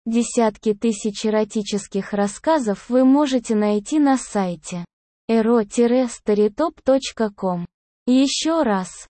Десятки тысяч эротических рассказов вы можете найти на сайте ero-storytop.com. Еще раз,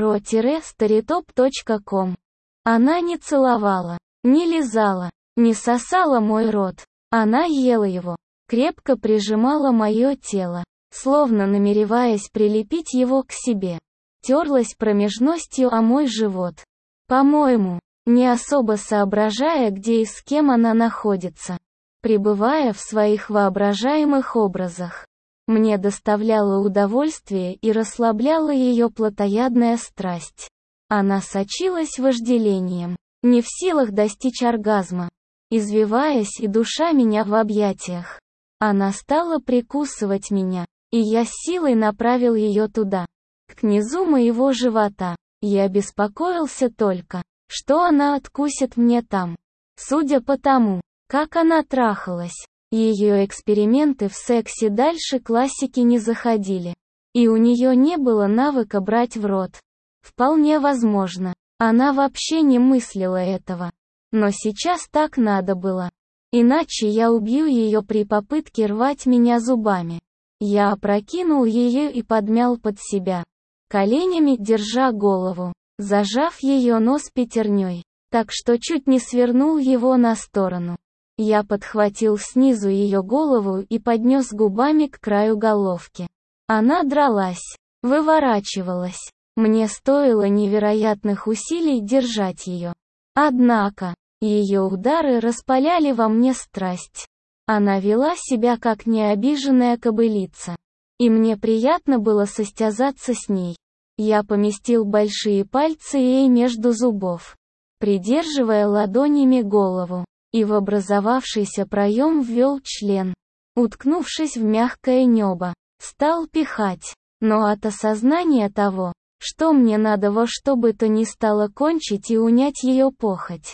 ero-storytop.com. Она не целовала, не лизала, не сосала мой рот. Она ела его, крепко прижимала мое тело, словно намереваясь прилепить его к себе. Терлась промежностью о мой живот. По-моему, не особо соображая, где и с кем она находится, пребывая в своих воображаемых образах. Мне доставляло удовольствие и расслабляла ее плотоядная страсть. Она сочилась вожделением, не в силах достичь оргазма. Извиваясь и душа меня в объятиях, она стала прикусывать меня, и я с силой направил ее туда, к низу моего живота. Я беспокоился только, что она откусит мне там. Судя по тому, как она трахалась, ее эксперименты в сексе дальше классики не заходили. И у нее не было навыка брать в рот. Вполне возможно, она вообще не мыслила этого. Но сейчас так надо было. Иначе я убью ее при попытке рвать меня зубами. Я опрокинул ее и подмял под себя, коленями держа голову, зажав ее нос пятерней, так что чуть не свернул его на сторону. Я подхватил снизу ее голову и поднес губами к краю головки. Она дралась, выворачивалась. Мне стоило невероятных усилий держать ее. Однако, ее удары распаляли во мне страсть. Она вела себя как необиженная кобылица. И мне приятно было состязаться с ней. Я поместил большие пальцы ей между зубов, придерживая ладонями голову, и в образовавшийся проем ввел член. Уткнувшись в мягкое небо, стал пихать, но от осознания того, что мне надо во что бы то ни стало кончить и унять ее похоть,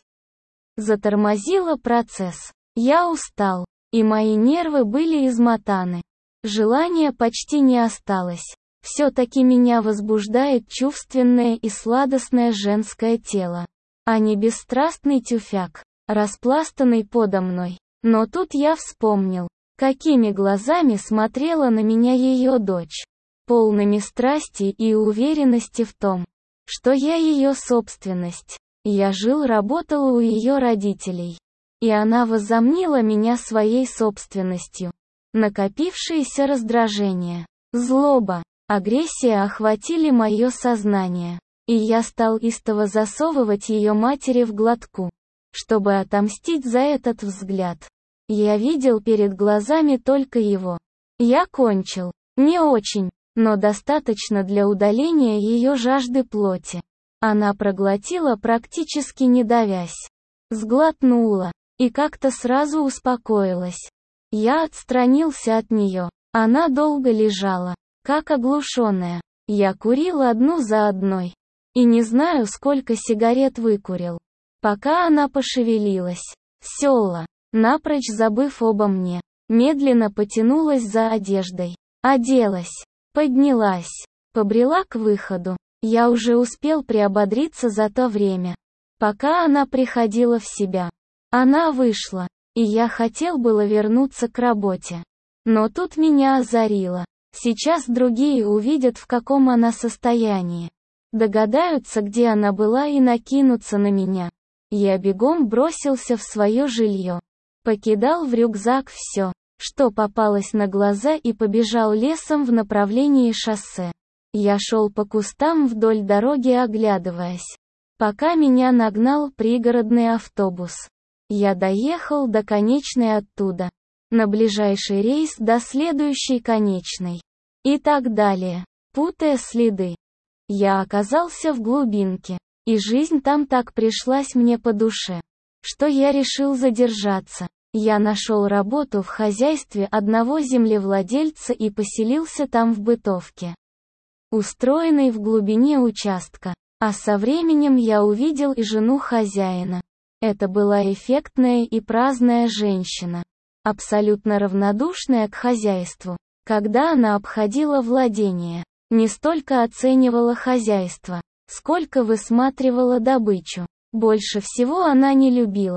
затормозило процесс. Я устал, и мои нервы были измотаны. Желания почти не осталось. Все-таки меня возбуждает чувственное и сладостное женское тело, а не бесстрастный тюфяк, распластанный подо мной. Но тут я вспомнил, какими глазами смотрела на меня ее дочь, полными страсти и уверенности в том, что я ее собственность. Я жил-работал у ее родителей, и она возомнила меня своей собственностью. Накопившееся раздражение, злоба, агрессия охватили мое сознание, и я стал истово засовывать ее матери в глотку, чтобы отомстить за этот взгляд. Я видел перед глазами только его. Я кончил. Не очень, но достаточно для удаления ее жажды плоти. Она проглотила практически не давясь. Сглотнула, и как-то сразу успокоилась. Я отстранился от нее. Она долго лежала, как оглушенная. Я курил одну за одной. И не знаю, сколько сигарет выкурил, пока она пошевелилась. Села, напрочь забыв обо мне. Медленно потянулась за одеждой. Оделась. Поднялась. Побрела к выходу. Я уже успел приободриться за то время, пока она приходила в себя. Она вышла, и я хотел было вернуться к работе. Но тут меня озарило. Сейчас другие увидят, в каком она состоянии. Догадаются, где она была, и накинутся на меня. Я бегом бросился в свое жилье. Покидал в рюкзак все, что попалось на глаза, и побежал лесом в направлении шоссе. Я шел по кустам вдоль дороги, оглядываясь, пока меня нагнал пригородный автобус. Я доехал до конечной оттуда, на ближайший рейс до следующей конечной. И так далее, путая следы. Я оказался в глубинке, и жизнь там так пришлась мне по душе, что я решил задержаться. Я нашел работу в хозяйстве одного землевладельца и поселился там в бытовке, устроенной в глубине участка. А со временем я увидел и жену хозяина. Это была эффектная и праздная женщина, абсолютно равнодушная к хозяйству. Когда она обходила владение, не столько оценивала хозяйство, сколько высматривала добычу. Больше всего она не любила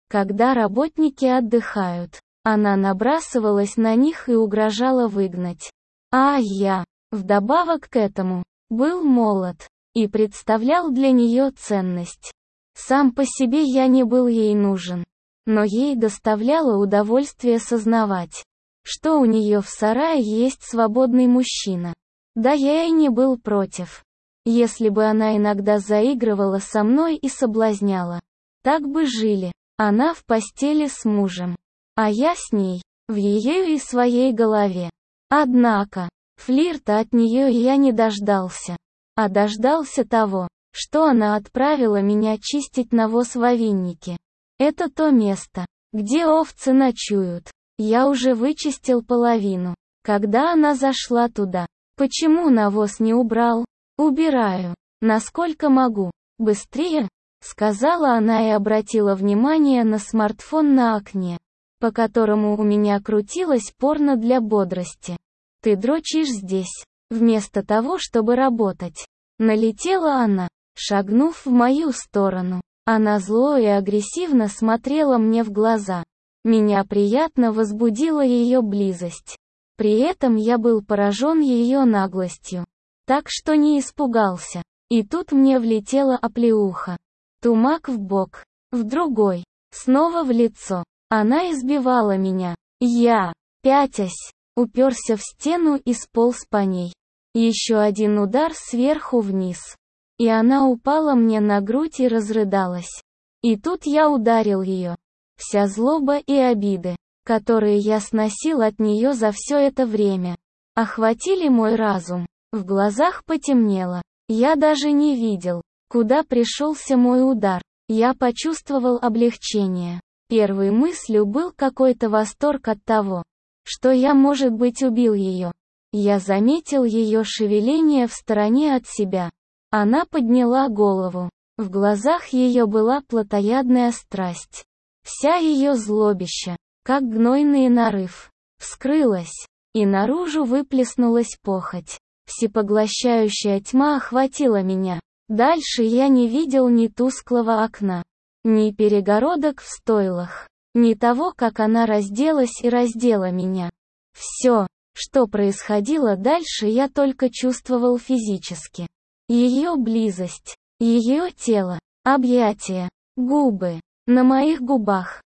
Когда работники отдыхают, она набрасывалась на них и угрожала выгнать. А я, вдобавок к этому, был молод и представлял для нее ценность. Сам по себе я не был ей нужен, но ей доставляло удовольствие сознавать, что у нее в сарае есть свободный мужчина. Да я и не был против. Если бы она иногда заигрывала со мной и соблазняла. Так бы жили. Она в постели с мужем, а я с ней, в ее и своей голове. Однако, флирта от нее я не дождался, а дождался того, что она отправила меня чистить навоз в овиннике. Это то место, где овцы ночуют. Я уже вычистил половину, когда она зашла туда. Почему навоз не убрал? Убираю, насколько могу. Быстрее, сказала она и обратила внимание на смартфон на окне, по которому у меня крутилось порно для бодрости. Ты дрочишь здесь, вместо того, чтобы работать. Налетела она, шагнув в мою сторону. Она зло и агрессивно смотрела мне в глаза. Меня приятно возбудила ее близость. При этом я был поражен ее наглостью. Так что не испугался. И тут мне влетела оплеуха. Тумак в бок, в другой, снова в лицо. Она избивала меня. Я, пятясь, уперся в стену и сполз по ней. Еще один удар сверху вниз. И она упала мне на грудь и разрыдалась. И тут я ударил ее. Вся злоба и обиды, которые я сносил от нее за все это время, охватили мой разум. В глазах потемнело. Я даже не видел, куда пришелся мой удар. Я почувствовал облегчение. Первой мыслью был какой-то восторг от того, что я, может быть, убил ее. Я заметил ее шевеление в стороне от себя. Она подняла голову. В глазах ее была плотоядная страсть. Вся ее злобища, как гнойный нарыв, вскрылась, и наружу выплеснулась похоть. Всепоглощающая тьма охватила меня. Дальше я не видел ни тусклого окна, ни перегородок в стойлах, ни того, как она разделась и раздела меня. Все, что происходило дальше, я только чувствовал физически. Ее близость, ее тело, объятия, губы. На моих губах